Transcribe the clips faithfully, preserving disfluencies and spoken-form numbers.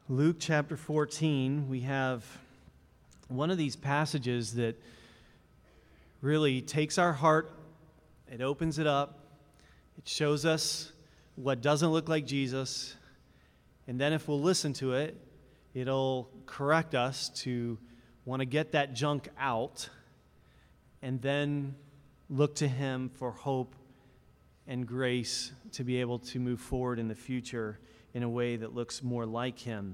Luke chapter fourteen, we have one of these passages that really takes our heart, it opens it up, it shows us what doesn't look like Jesus, and then if we'll listen to it, it'll correct us to want to get that junk out and then look to Him for hope and grace to be able to move forward in the future in a way that looks more like Him.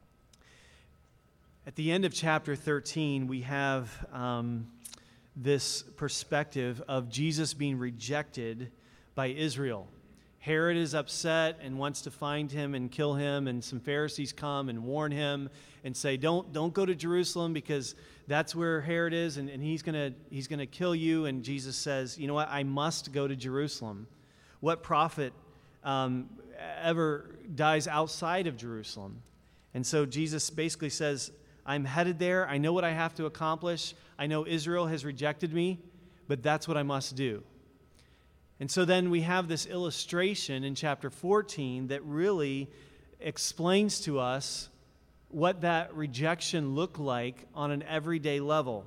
At the end of chapter thirteen, we have um, this perspective of Jesus being rejected by Israel. Herod is upset and wants to find him and kill him, and some Pharisees come and warn him and say, don't, don't go to Jerusalem because that's where Herod is, and, and he's gonna he's gonna kill you. And Jesus says, you know what, I must go to Jerusalem. What prophet um, ever dies outside of Jerusalem? And so Jesus basically says, I'm headed there. I know what I have to accomplish. I know Israel has rejected me, but that's what I must do. And so then we have this illustration in chapter fourteen that really explains to us what that rejection looked like on an everyday level.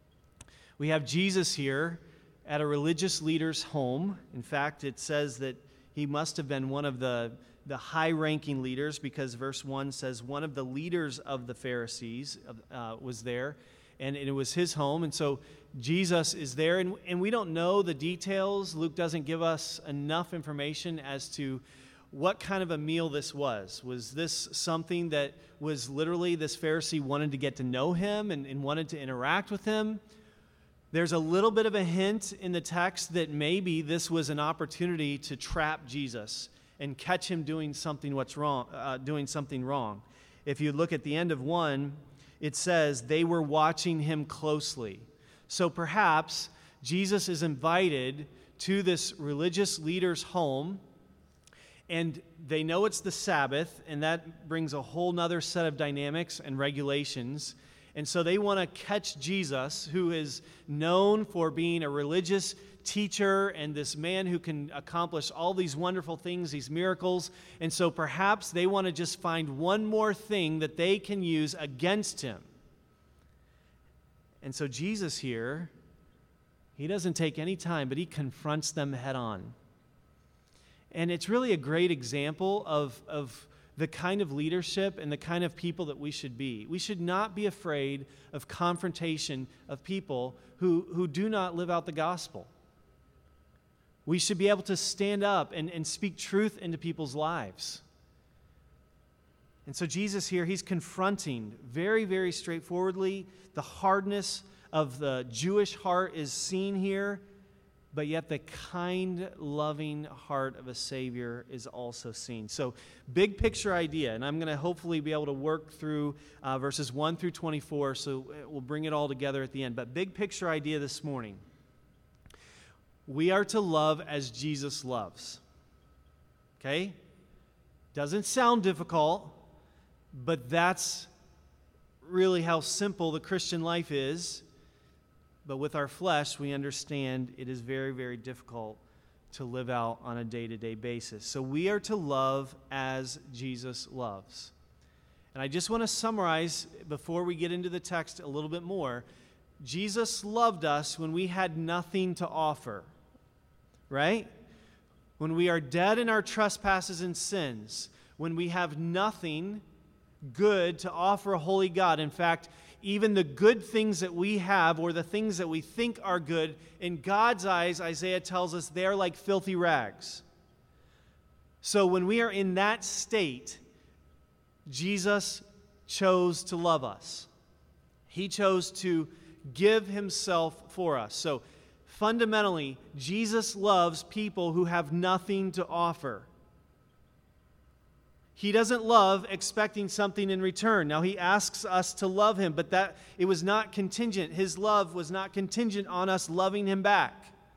We have Jesus here at a religious leader's home. In fact, it says that he must have been one of the, the high-ranking leaders, because verse one says one of the leaders of the Pharisees uh, was there, and it was his home. And so Jesus is there, and, and we don't know the details. Luke doesn't give us enough information as to what kind of a meal this was. Was this something that was literally this Pharisee wanted to get to know him and, and wanted to interact with him? There's a little bit of a hint in the text that maybe this was an opportunity to trap Jesus and catch him doing something what's wrong, uh, doing something wrong. If you look at the end of one, it says they were watching him closely. So perhaps Jesus is invited to this religious leader's home, and they know it's the Sabbath, and that brings a whole nother set of dynamics and regulations. And so they want to catch Jesus, who is known for being a religious teacher and this man who can accomplish all these wonderful things, these miracles. And so perhaps they want to just find one more thing that they can use against him. And so Jesus here, he doesn't take any time, but he confronts them head on. And it's really a great example of, of the kind of leadership and the kind of people that we should be. We should not be afraid of confrontation of people who, who do not live out the gospel. We should be able to stand up and, and speak truth into people's lives. And so Jesus here, he's confronting very, very straightforwardly. The hardness of the Jewish heart is seen here, but yet the kind, loving heart of a Savior is also seen. So, big picture idea, and I'm going to hopefully be able to work through uh, verses one through twenty-four, so we'll bring it all together at the end. But big picture idea this morning. We are to love as Jesus loves. Okay? Doesn't sound difficult, but that's really how simple the Christian life is. But with our flesh, we understand it is very, very difficult to live out on a day-to-day basis. So we are to love as Jesus loves. And I just want to summarize, before we get into the text a little bit more, Jesus loved us when we had nothing to offer, right? When we are dead in our trespasses and sins, when we have nothing good to offer a holy God. In fact, even the good things that we have, or the things that we think are good, in God's eyes, Isaiah tells us, they are like filthy rags. So when we are in that state, Jesus chose to love us. He chose to give himself for us. So fundamentally, Jesus loves people who have nothing to offer. He doesn't love expecting something in return. Now, he asks us to love him, but that it was not contingent. His love was not contingent on us loving him back.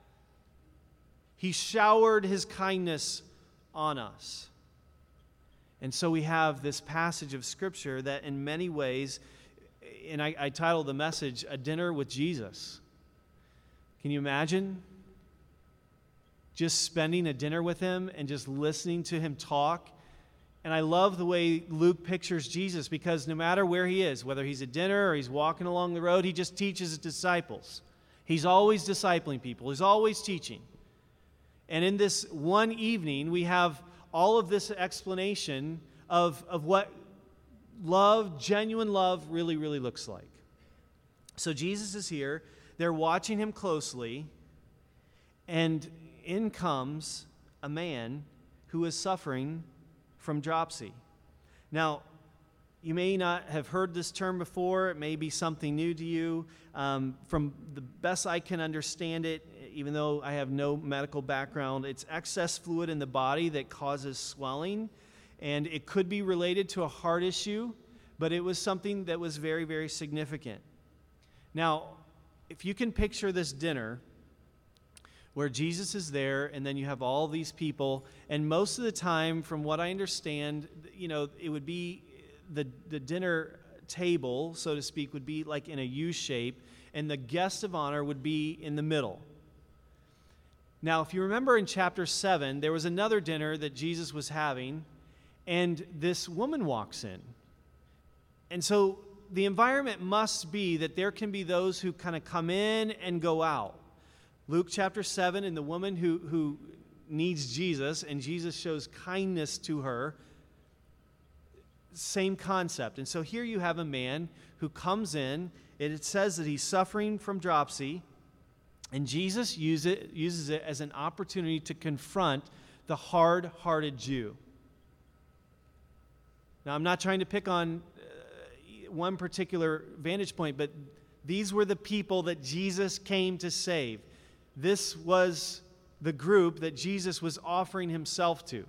He showered his kindness on us. And so we have this passage of Scripture that in many ways, and I, I titled the message, A Dinner with Jesus. Can you imagine just spending a dinner with him and just listening to him talk And I love the way Luke pictures Jesus, because no matter where he is, whether he's at dinner or he's walking along the road, he just teaches his disciples. He's always discipling people. He's always teaching. And in this one evening, we have all of this explanation of, of what love, genuine love, really, really looks like. So Jesus is here. They're watching him closely. And in comes a man who is suffering from dropsy. Now, you may not have heard this term before. It may be something new to you. Um, from the best I can understand it, even though I have no medical background, it's excess fluid in the body that causes swelling. And it could be related to a heart issue, but it was something that was very, very significant. Now, if you can picture this dinner where Jesus is there, and then you have all these people, and most of the time, from what I understand, you know, it would be the, the dinner table, so to speak, would be like in a U shape, and the guest of honor would be in the middle. Now, if you remember in chapter seven, there was another dinner that Jesus was having, and this woman walks in. And so the environment must be that there can be those who kind of come in and go out. Luke chapter seven, and the woman who, who needs Jesus, and Jesus shows kindness to her, same concept. And so here you have a man who comes in, and it says that he's suffering from dropsy, and Jesus use it, uses it as an opportunity to confront the hard-hearted Jew. Now, I'm not trying to pick on uh, one particular vantage point, but these were the people that Jesus came to save. This was the group that Jesus was offering himself to.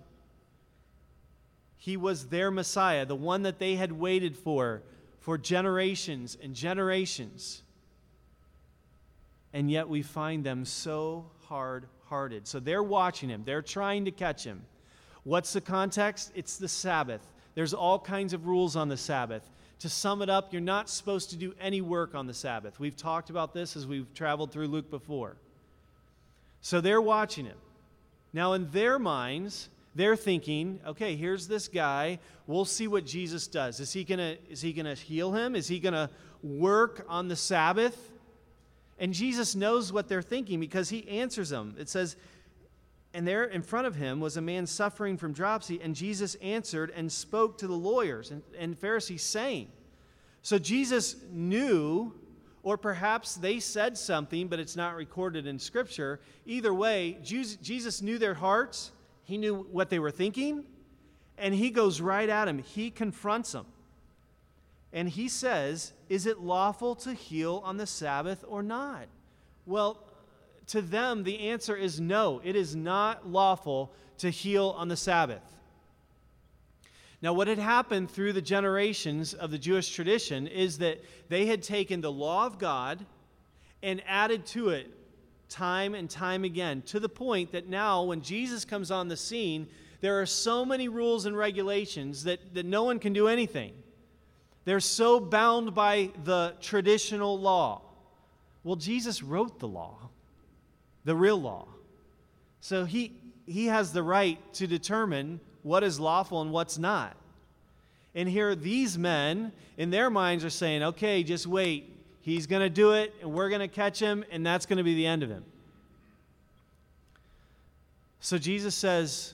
He was their Messiah, the one that they had waited for for generations and generations. And yet we find them so hard-hearted. So they're watching him. They're trying to catch him. What's the context? It's the Sabbath. There's all kinds of rules on the Sabbath. To sum it up, you're not supposed to do any work on the Sabbath. We've talked about this as we've traveled through Luke before. So they're watching him. Now, in their minds, they're thinking, okay, here's this guy. We'll see what Jesus does. Is he gonna, is he gonna heal him? Is he gonna work on the Sabbath? And Jesus knows what they're thinking because he answers them. It says, and there in front of him was a man suffering from dropsy, and Jesus answered and spoke to the lawyers and, and Pharisees, saying. So Jesus knew, or perhaps they said something, but it's not recorded in Scripture. Either way, Jesus knew their hearts. He knew what they were thinking, and he goes right at him. He confronts them. And he says, is it lawful to heal on the Sabbath or not? Well, to them, the answer is no. It is not lawful to heal on the Sabbath. Now, what had happened through the generations of the Jewish tradition is that they had taken the law of God and added to it time and time again, to the point that now when Jesus comes on the scene, there are so many rules and regulations that, that no one can do anything. They're so bound by the traditional law. Well, Jesus wrote the law, the real law. So he, he has the right to determine what is lawful and what's not. And here these men, in their minds, are saying, okay, just wait. He's going to do it, and we're going to catch him, and that's going to be the end of him. So Jesus says,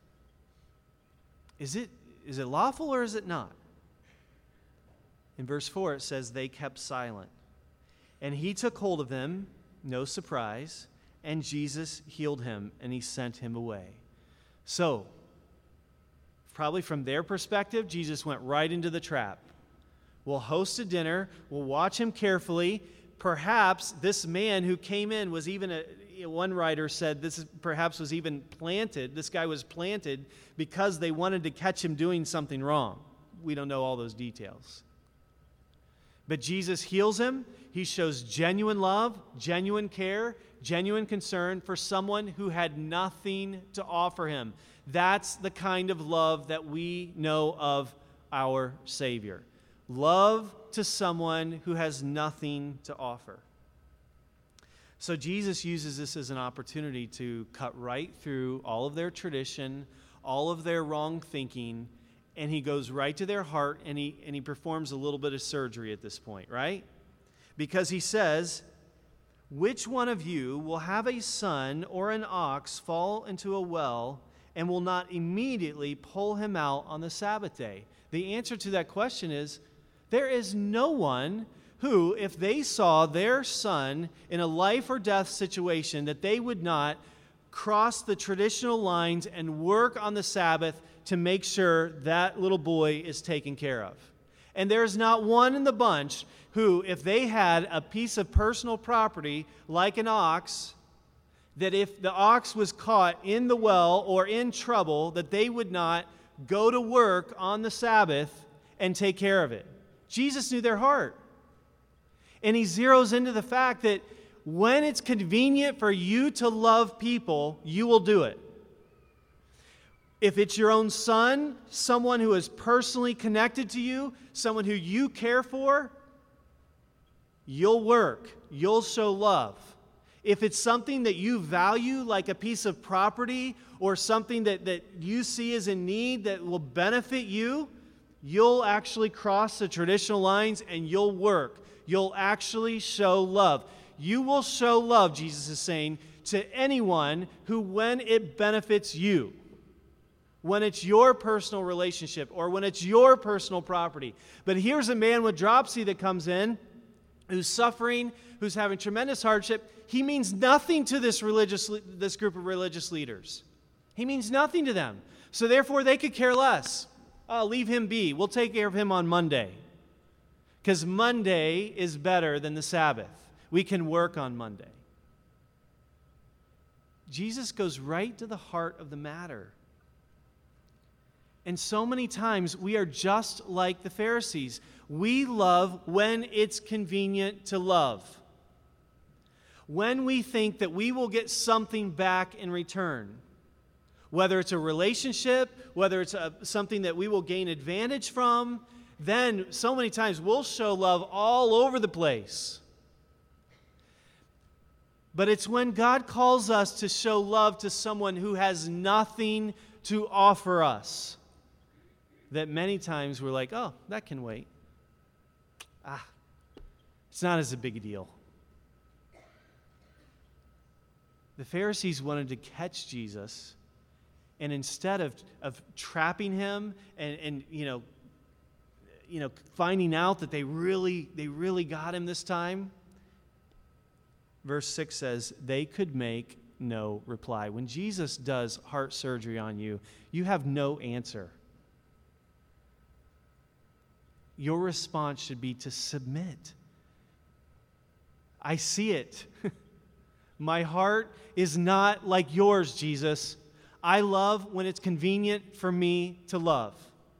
is it, is it lawful or is it not? In verse four, it says, they kept silent. And he took hold of them, no surprise, and Jesus healed him, and he sent him away. So, probably from their perspective, Jesus went right into the trap. We'll host a dinner. We'll watch him carefully. Perhaps this man who came in was even a, one writer said this is, perhaps was even planted. This guy was planted because they wanted to catch him doing something wrong. We don't know all those details. But Jesus heals him. He shows genuine love, genuine care, genuine concern for someone who had nothing to offer him. That's the kind of love that we know of our Savior. Love to someone who has nothing to offer. So Jesus uses this as an opportunity to cut right through all of their tradition, all of their wrong thinking, and he goes right to their heart, and he, and he performs a little bit of surgery at this point, right? Because he says, which one of you will have a son or an ox fall into a well and will not immediately pull him out on the Sabbath day? The answer to that question is, there is no one who, if they saw their son in a life or death situation, that they would not cross the traditional lines and work on the Sabbath to make sure that little boy is taken care of. And there's not one in the bunch who, if they had a piece of personal property like an ox, that if the ox was caught in the well or in trouble, that they would not go to work on the Sabbath and take care of it. Jesus knew their heart. And he zeroes into the fact that when it's convenient for you to love people, you will do it. If it's your own son, someone who is personally connected to you, someone who you care for, you'll work. You'll show love. If it's something that you value, like a piece of property or something that, that you see as in need that will benefit you, you'll actually cross the traditional lines and you'll work. You'll actually show love. You will show love, Jesus is saying, to anyone who, when it benefits you, when it's your personal relationship or when it's your personal property. But here's a man with dropsy that comes in, who's suffering, who's having tremendous hardship. He means nothing to this religious, this group of religious leaders. He means nothing to them. So therefore, they could care less. Oh, leave him be. We'll take care of him on Monday. Because Monday is better than the Sabbath. We can work on Monday. Jesus goes right to the heart of the matter. And so many times we are just like the Pharisees. We love when it's convenient to love. When we think that we will get something back in return. Whether it's a relationship, whether it's a, something that we will gain advantage from, then so many times we'll show love all over the place. But it's when God calls us to show love to someone who has nothing to offer us that many times we're like, oh, that can wait. Ah, it's not as a big a deal. The Pharisees wanted to catch Jesus, and instead of, of trapping him and, and you know, you know, finding out that they really, they really got him this time, verse six says, they could make no reply. When Jesus does heart surgery on you, you have no answer. Your response should be to submit. I see it. My heart is not like yours, Jesus. I love when it's convenient for me to love.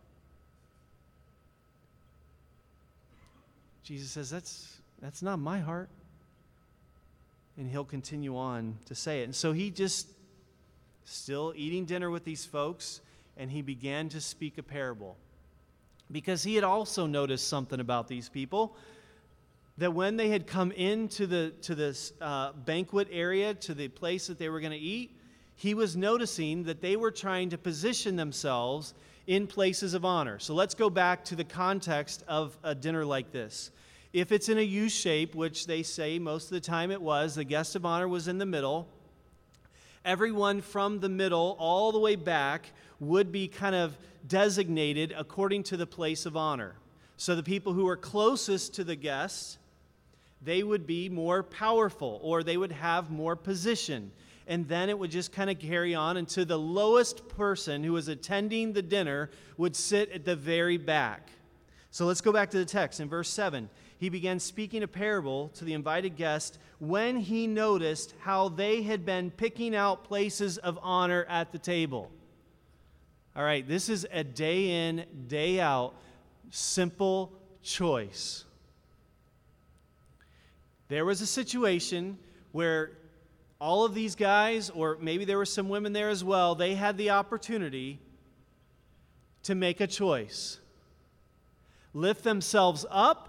Jesus says, that's, that's not my heart. And he'll continue on to say it. And so he just, still eating dinner with these folks, and he began to speak a parable. Because he had also noticed something about these people, that when they had come into the to this uh, banquet area, to the place that they were going to eat, he was noticing that they were trying to position themselves in places of honor. So let's go back to the context of a dinner like this. If it's in a U shape, which they say most of the time it was, the guest of honor was in the middle. Everyone from the middle all the way back would be kind of designated according to the place of honor. So the people who were closest to the guests, they would be more powerful, or they would have more position. And then it would just kind of carry on until the lowest person who was attending the dinner would sit at the very back. So let's go back to the text. In verse seven, he began speaking a parable to the invited guest when he noticed how they had been picking out places of honor at the table. All right, this is a day in, day out, simple choice. There was a situation where all of these guys, or maybe there were some women there as well, they had the opportunity to make a choice. Lift themselves up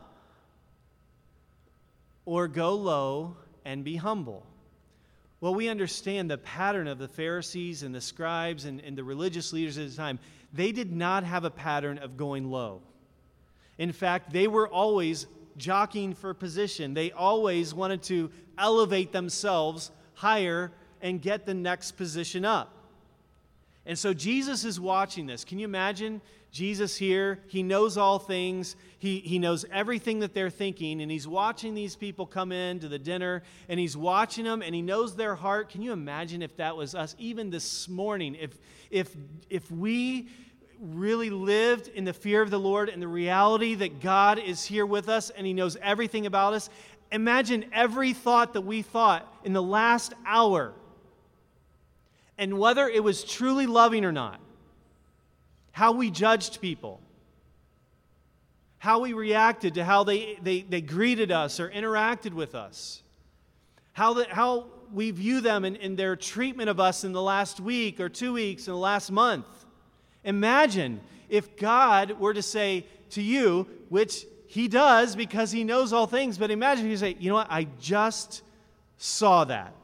or go low and be humble. Well, we understand the pattern of the Pharisees and the scribes and, and the religious leaders at the time. they did not have a pattern of going low. In fact, they were always jockeying for position. They always wanted to elevate themselves higher and get the next position up. And so Jesus is watching this. Can you imagine Jesus here? He knows all things. He, he knows everything that they're thinking, and he's watching these people come in to the dinner, and he's watching them, and he knows their heart. Can you imagine if that was us, even this morning, if, if, if we really lived in the fear of the Lord and the reality that God is here with us and he knows everything about us? Imagine every thought that we thought in the last hour, and whether it was truly loving or not, how we judged people, how we reacted to how they, they, they greeted us or interacted with us, how, the, how we view them in, in their treatment of us in the last week or two weeks in the last month. Imagine if God were to say to you, which he does because he knows all things, but imagine if you say, you know what, I just saw that.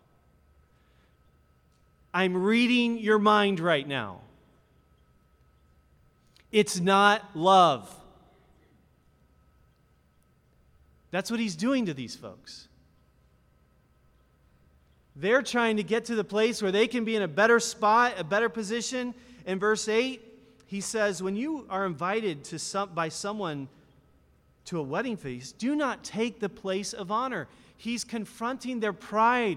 I'm reading your mind right now. It's not love. That's what he's doing to these folks. They're trying to get to the place where they can be in a better spot, a better position. In verse eight, he says, when you are invited to some, by someone to a wedding feast, do not take the place of honor. He's confronting their pride.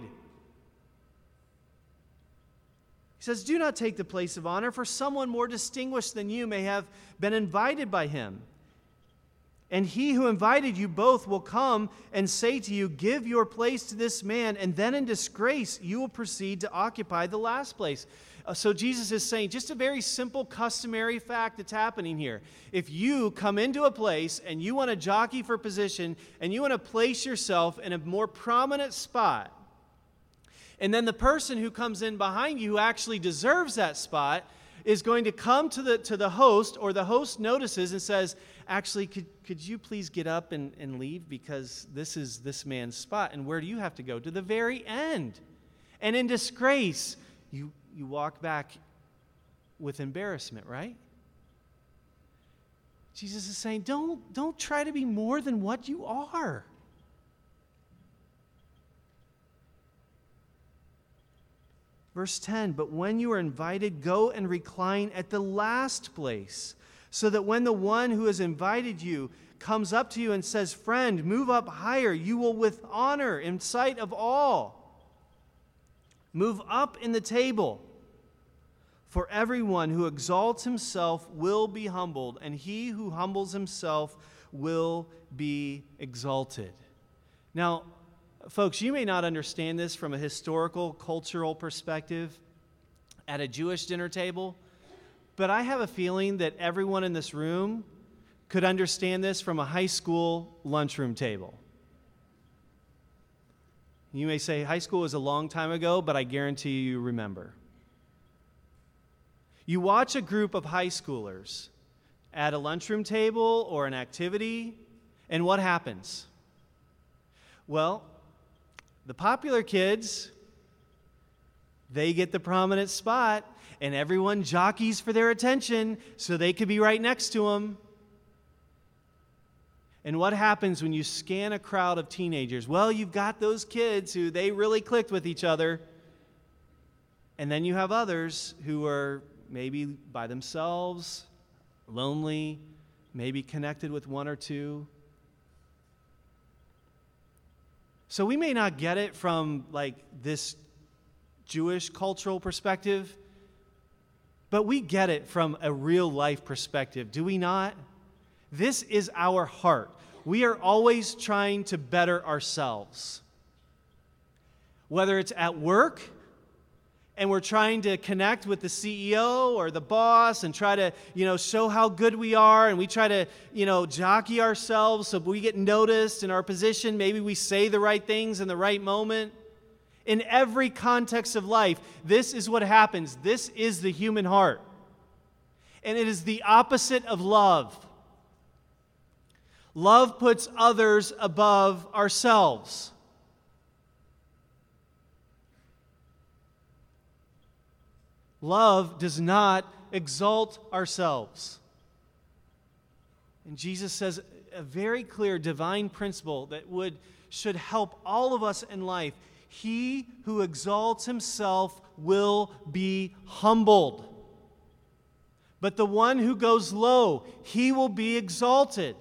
He says, do not take the place of honor, for someone more distinguished than you may have been invited by him. And he who invited you both will come and say to you, give your place to this man, and then in disgrace you will proceed to occupy the last place. Uh, so Jesus is saying just a very simple, customary fact that's happening here. If you come into a place and you want to jockey for position and you want to place yourself in a more prominent spot, and then the person who comes in behind you who actually deserves that spot is going to come to the to the host, or the host notices and says, actually, could, could you please get up and, and leave because this is this man's spot. And where do you have to go? To the very end. And in disgrace, you, you walk back with embarrassment, right? Jesus is saying, don't, don't try to be more than what you are. Verse ten, but when you are invited, go and recline at the last place, so that when the one who has invited you comes up to you and says, friend, move up higher, you will with honor in sight of all move up in the table. For everyone who exalts himself will be humbled, and he who humbles himself will be exalted. Now, folks, you may not understand this from a historical, cultural perspective at a Jewish dinner table, but I have a feeling that everyone in this room could understand this from a high school lunchroom table. You may say, high school was a long time ago, but I guarantee you remember. You watch a group of high schoolers at a lunchroom table or an activity, and what happens? Well, the popular kids, they get the prominent spot, and everyone jockeys for their attention so they could be right next to them. And what happens when you scan a crowd of teenagers? Well, you've got those kids who they really clicked with each other, and then you have others who are maybe by themselves, lonely, maybe connected with one or two. So we may not get it from like this Jewish cultural perspective, but we get it from a real life perspective, do we not? This is our heart. We are always trying to better ourselves. Whether it's at work, and we're trying to connect with the C E O or the boss and try to, you know, show how good we are, and we try to, you know, jockey ourselves so we get noticed in our position. Maybe we say the right things in the right moment. In every context of life, this is what happens. This is the human heart. And it is the opposite of love. Love puts others above ourselves. Love does not exalt ourselves. And Jesus says a very clear divine principle that would should help all of us in life. He who exalts himself will be humbled. But the one who goes low, he will be exalted.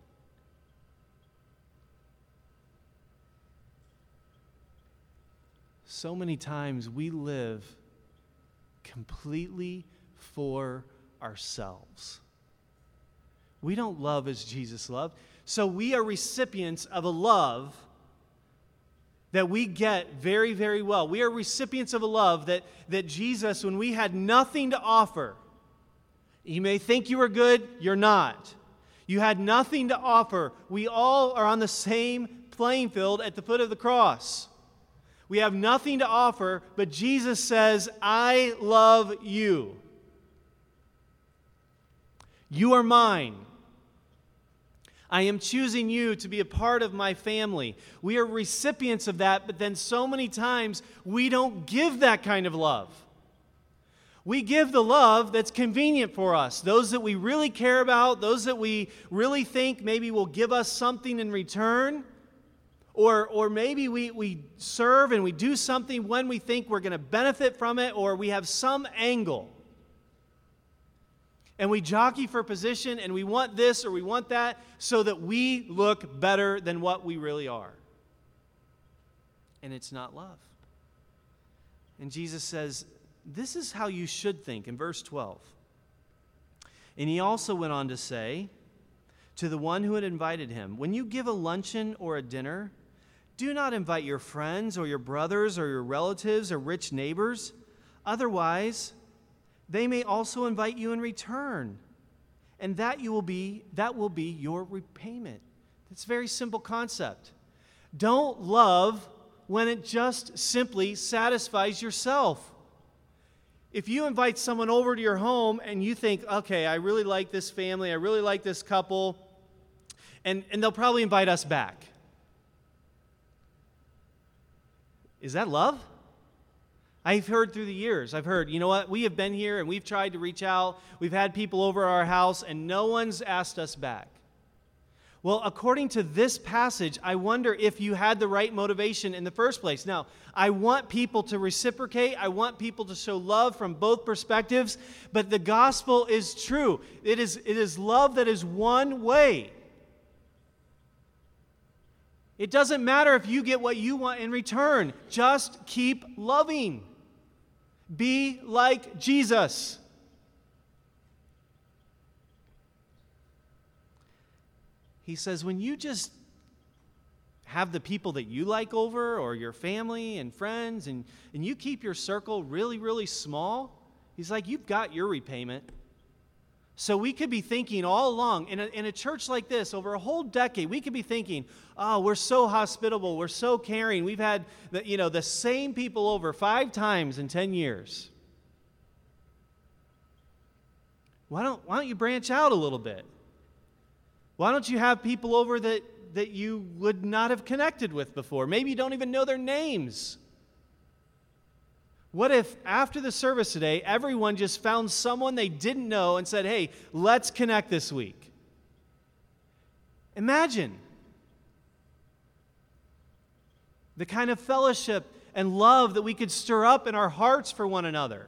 So many times we live completely for ourselves. We don't love as Jesus loved. So we are recipients of a love that we get very, very well. We are recipients of a love that, that Jesus, when we had nothing to offer, you may think you were good, you're not. You had nothing to offer. We all are on the same playing field at the foot of the cross. We have nothing to offer, but Jesus says, I love you. You are mine. I am choosing you to be a part of my family. We are recipients of that, but then so many times we don't give that kind of love. We give the love that's convenient for us, those that we really care about, those that we really think maybe will give us something in return, or, or maybe we, we serve and we do something when we think we're going to benefit from it, or we have some angle. And we jockey for position, and we want this or we want that so that we look better than what we really are. And it's not love. And Jesus says, this is how you should think in verse twelve. And he also went on to say to the one who had invited him, when you give a luncheon or a dinner, do not invite your friends or your brothers or your relatives or rich neighbors. Otherwise, they may also invite you in return, and that you will be that will be your repayment. It's a very simple concept. Don't love when it just simply satisfies yourself. If you invite someone over to your home and you think, okay, I really like this family, I really like this couple, and, and they'll probably invite us back. Is that love? I've heard through the years, I've heard, you know what, we have been here and we've tried to reach out, we've had people over our house and no one's asked us back. Well, according to this passage, I wonder if you had the right motivation in the first place. Now, I want people to reciprocate, I want people to show love from both perspectives, but the gospel is true. It is, it is love that is one way. It doesn't matter if you get what you want in return. Just keep loving. Be like Jesus. He says, when you just have the people that you like over, or your family and friends, and, and you keep your circle really, really small, he's like, you've got your repayment. So we could be thinking all along, in a, in a church like this, over a whole decade, we could be thinking, oh, we're so hospitable, we're so caring, we've had the, you know, the same people over five times in ten years. Why don't, why don't you branch out a little bit? Why don't you have people over that, that you would not have connected with before? Maybe you don't even know their names. What if after the service today, everyone just found someone they didn't know and said, hey, let's connect this week? Imagine the kind of fellowship and love that we could stir up in our hearts for one another.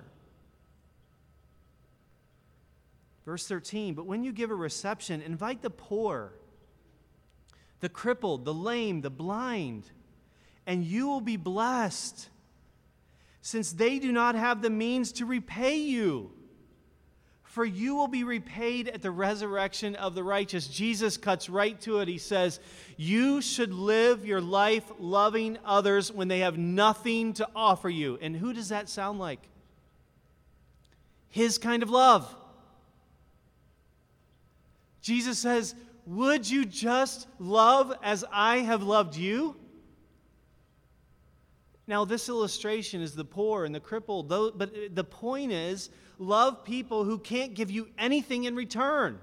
Verse thirteen, but when you give a reception, invite the poor, the crippled, the lame, the blind, and you will be blessed, since they do not have the means to repay you. For you will be repaid at the resurrection of the righteous. Jesus cuts right to it. He says, you should live your life loving others when they have nothing to offer you. And who does that sound like? His kind of love. Jesus says, would you just love as I have loved you? Now, this illustration is the poor and the crippled, but the point is, love people who can't give you anything in return.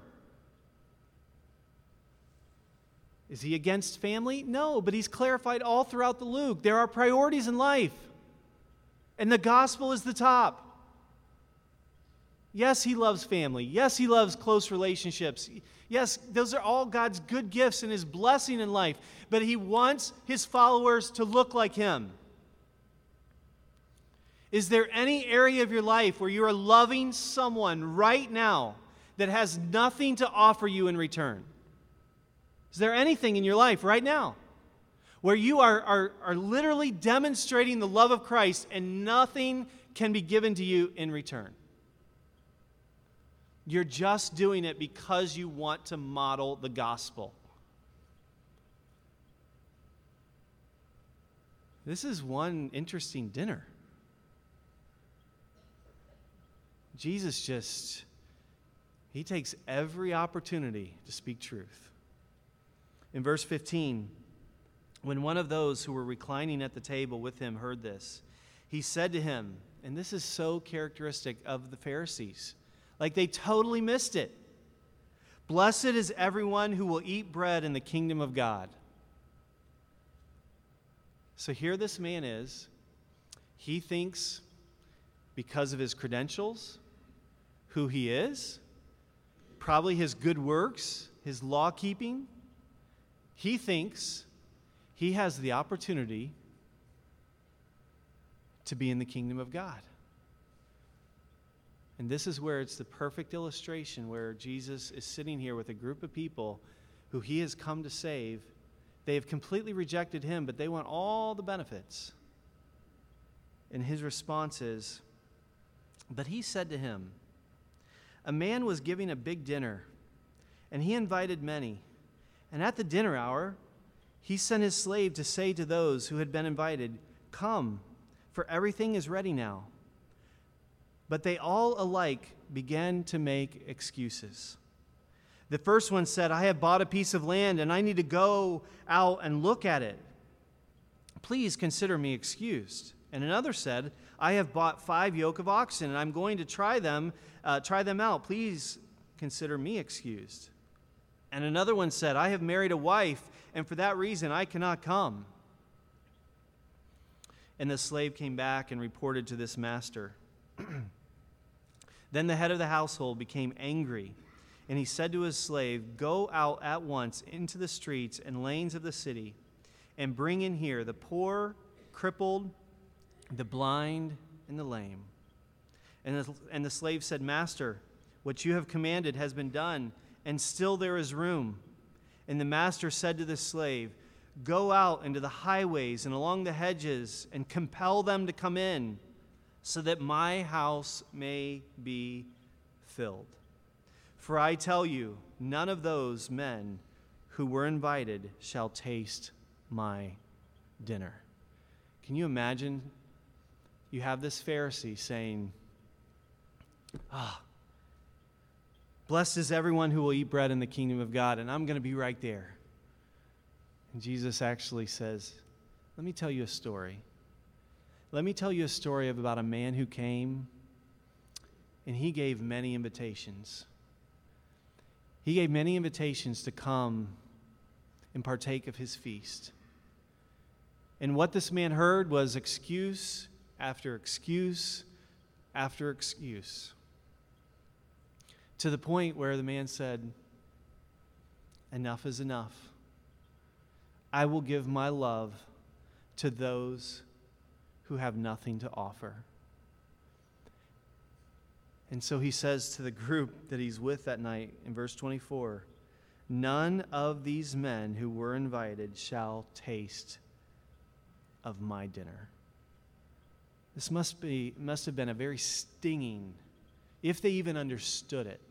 Is he against family? No, but he's clarified all throughout the Luke. There are priorities in life, and the gospel is the top. Yes, he loves family. Yes, he loves close relationships. Yes, those are all God's good gifts and his blessing in life. But he wants his followers to look like him. Is there any area of your life where you are loving someone right now that has nothing to offer you in return? Is there anything in your life right now where you are, are, are literally demonstrating the love of Christ and nothing can be given to you in return? You're just doing it because you want to model the gospel. This is one interesting dinner. Jesus just, he takes every opportunity to speak truth. In verse fifteen, when one of those who were reclining at the table with him heard this, he said to him, and this is so characteristic of the Pharisees, like they totally missed it. Blessed is everyone who will eat bread in the kingdom of God. So here this man is. He thinks because of his credentials, who he is, probably his good works, his law keeping, he thinks he has the opportunity to be in the kingdom of God. And this is where it's the perfect illustration where Jesus is sitting here with a group of people who he has come to save. They have completely rejected him, but they want all the benefits. And his response is, but he said to him, a man was giving a big dinner, and he invited many. And at the dinner hour, he sent his slave to say to those who had been invited, come, for everything is ready now. But they all alike began to make excuses. The first one said, I have bought a piece of land and I need to go out and look at it. Please consider me excused. And another said, I have bought five yoke of oxen and I'm going to try them, uh, try them out. Please consider me excused. And another one said, I have married a wife and for that reason I cannot come. And the slave came back and reported to this master. Then the head of the household became angry, and he said to his slave, go out at once into the streets and lanes of the city, and bring in here the poor, crippled, the blind, and the lame. And the, and the slave said, Master, what you have commanded has been done, and still there is room. And the master said to the slave, go out into the highways and along the hedges, and compel them to come in, so that my house may be filled. For I tell you, none of those men who were invited shall taste my dinner. Can you imagine? You have this Pharisee saying, ah, blessed is everyone who will eat bread in the kingdom of God, and I'm going to be right there. And Jesus actually says, let me tell you a story. Let me tell you a story of about a man who came and he gave many invitations. He gave many invitations to come and partake of his feast. And what this man heard was excuse after excuse after excuse, to the point where the man said, enough is enough. I will give my love to those who have nothing to offer. And so he says to the group that he's with that night in verse twenty-four, none of these men who were invited shall taste of my dinner. This must be must have been a very stinging, if they even understood it,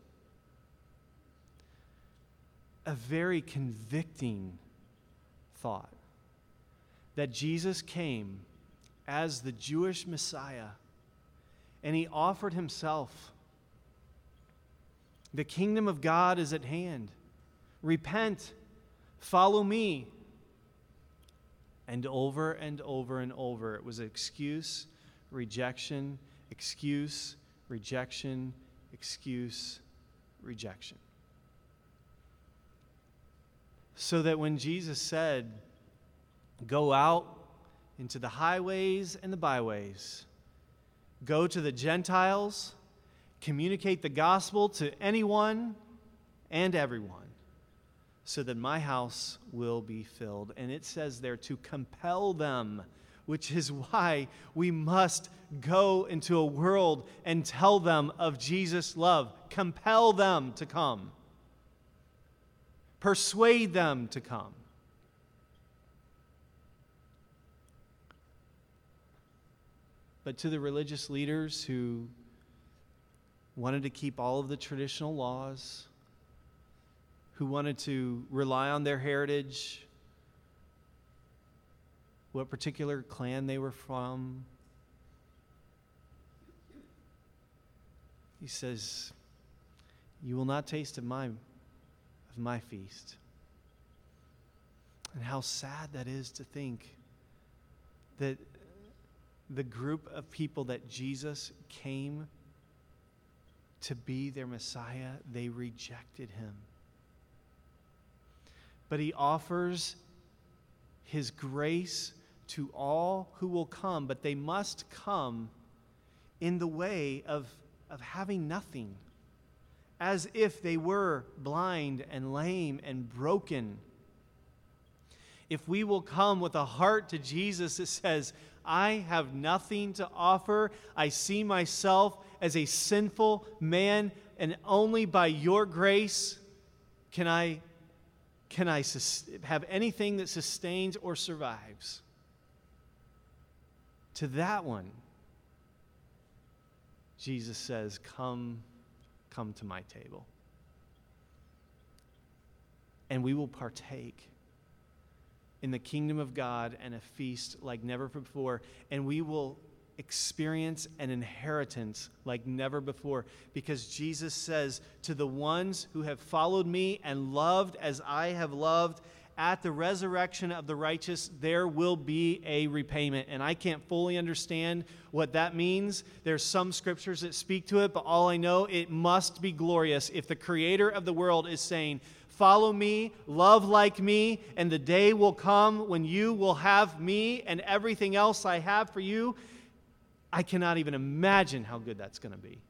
a very convicting thought that Jesus came as the Jewish Messiah, and he offered himself. The kingdom of God is at hand. Repent, follow me. And over and over and over, it was excuse, rejection, excuse, rejection, excuse, rejection. So that when Jesus said, go out into the highways and the byways, go to the Gentiles, communicate the gospel to anyone and everyone, so that my house will be filled. And it says there to compel them, which is why we must go into a world and tell them of Jesus' love. Compel them to come. Persuade them to come. But to the religious leaders who wanted to keep all of the traditional laws, who wanted to rely on their heritage, what particular clan they were from, he says, you will not taste of my, of my feast. And how sad that is to think that the group of people that Jesus came to be their Messiah, they rejected him. But he offers his grace to all who will come, but they must come in the way of, of having nothing, as if they were blind and lame and broken. If we will come with a heart to Jesus that says, I have nothing to offer, I see myself as a sinful man, and only by your grace can I, can I sus- have anything that sustains or survives. To that one, Jesus says, come, come to my table. And we will partake in the kingdom of God and a feast like never before. And we will experience an inheritance like never before. Because Jesus says, to the ones who have followed me and loved as I have loved, at the resurrection of the righteous, there will be a repayment. And I can't fully understand what that means. There's some scriptures that speak to it, but all I know, it must be glorious. If the creator of the world is saying, follow me, love like me, and the day will come when you will have me and everything else I have for you, I cannot even imagine how good that's going to be.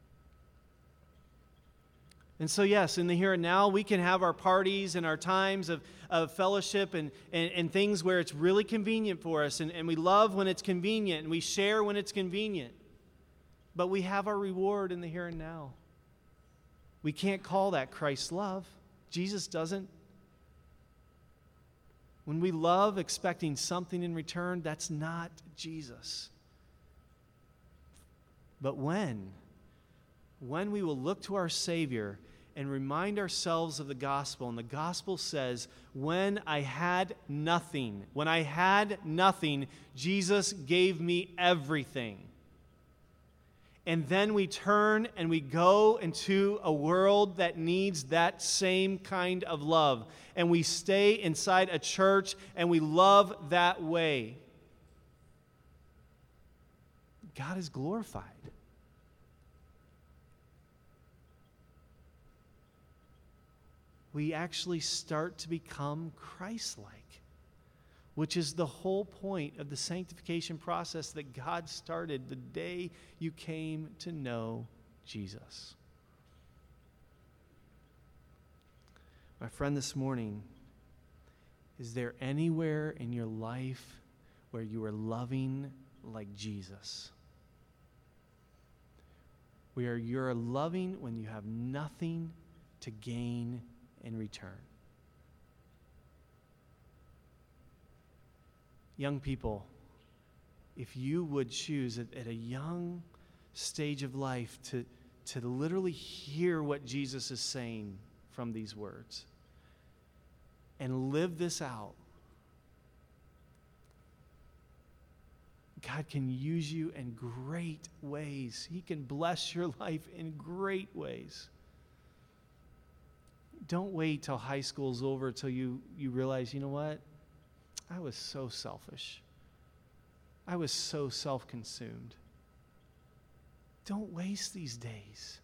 And so, yes, in the here and now, we can have our parties and our times of, of fellowship and, and, and things where it's really convenient for us, and, and we love when it's convenient, and we share when it's convenient. But we have our reward in the here and now. We can't call that Christ's love. Jesus doesn't. When we love expecting something in return, that's not Jesus. But when, when we will look to our Savior and remind ourselves of the gospel, and the gospel says, when I had nothing, when I had nothing, Jesus gave me everything. And then we turn and we go into a world that needs that same kind of love. And we stay inside a church and we love that way. God is glorified. We actually start to become Christ-like, which is the whole point of the sanctification process that God started the day you came to know Jesus. My friend, this morning, is there anywhere in your life where you are loving like Jesus? Where you're loving when you have nothing to gain in return? Young people, if you would choose at, at a young stage of life to, to literally hear what Jesus is saying from these words and live this out, God can use you in great ways. He can bless your life in great ways. Don't wait till high school's over till you, you realize, you know what? I was so selfish. I was so self-consumed. Don't waste these days.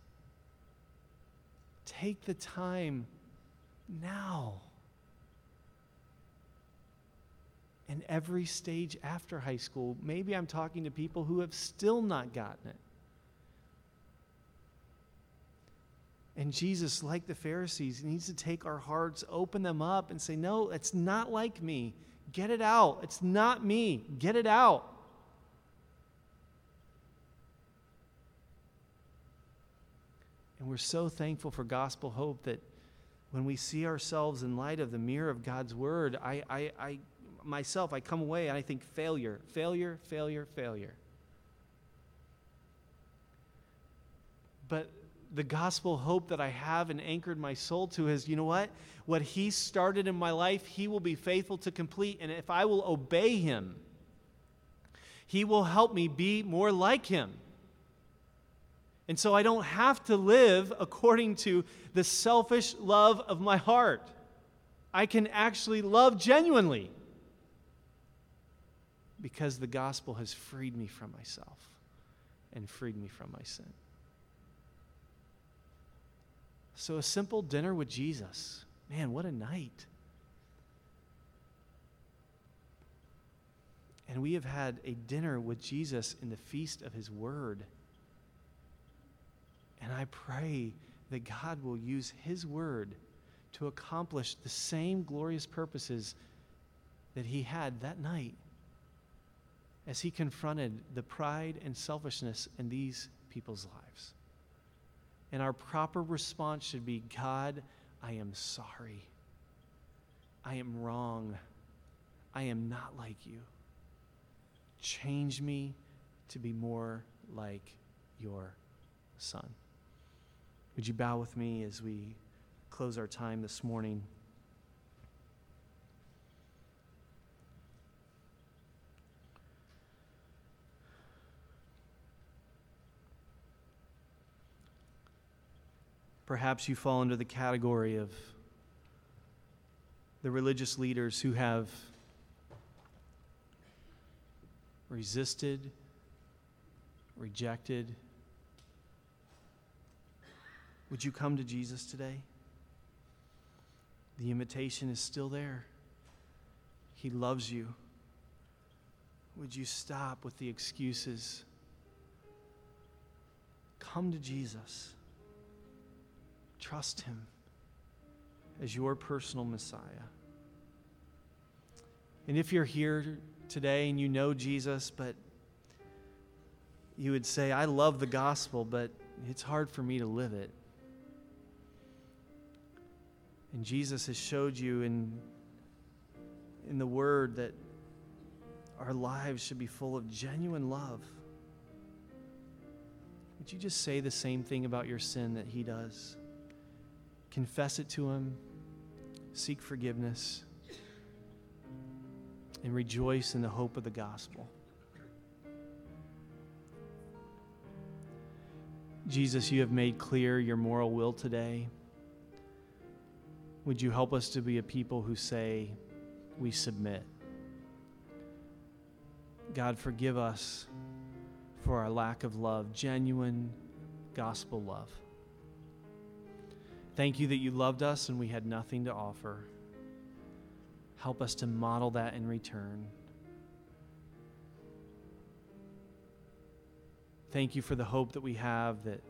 Take the time now. And every stage after high school, maybe I'm talking to people who have still not gotten it. And Jesus, like the Pharisees, needs to take our hearts, open them up, and say, no, it's not like me. Get it out. It's not me. Get it out. And we're so thankful for gospel hope that when we see ourselves in light of the mirror of God's word, I, I, I myself, I come away and I think failure, failure, failure, failure. But the gospel hope that I have and anchored my soul to is, you know what? What he started in my life, he will be faithful to complete. And if I will obey him, he will help me be more like him. And so I don't have to live according to the selfish love of my heart. I can actually love genuinely because the gospel has freed me from myself and freed me from my sin. So a simple dinner with Jesus, man, what a night. And we have had a dinner with Jesus in the feast of his word. And I pray that God will use his word to accomplish the same glorious purposes that he had that night as he confronted the pride and selfishness in these people's lives. And our proper response should be, God, I am sorry. I am wrong. I am not like you. Change me to be more like your Son. Would you bow with me as we close our time this morning? Perhaps you fall under the category of the religious leaders who have resisted, rejected. Would you come to Jesus today? The invitation is still there. He loves you. Would you stop with the excuses? Come to Jesus. Trust him as your personal Messiah. And if you're here today and you know Jesus, but you would say, I love the gospel, but it's hard for me to live it. And Jesus has showed you in, in the Word that our lives should be full of genuine love. Would you just say the same thing about your sin that he does? Confess it to him, seek forgiveness, and rejoice in the hope of the gospel. Jesus, you have made clear your moral will today. Would you help us to be a people who say, we submit? God, forgive us for our lack of love, genuine gospel love. Thank you that you loved us and we had nothing to offer. Help us to model that in return. Thank you for the hope that we have that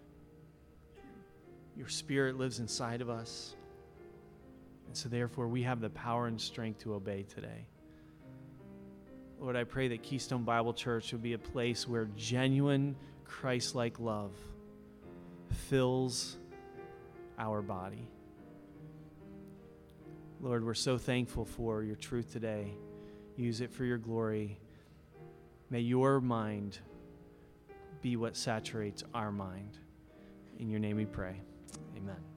your Spirit lives inside of us. And so therefore we have the power and strength to obey today. Lord, I pray that Keystone Bible Church would be a place where genuine Christ-like love fills our body. Lord, we're so thankful for your truth today. Use it for your glory. May your mind be what saturates our mind. In your name we pray. Amen.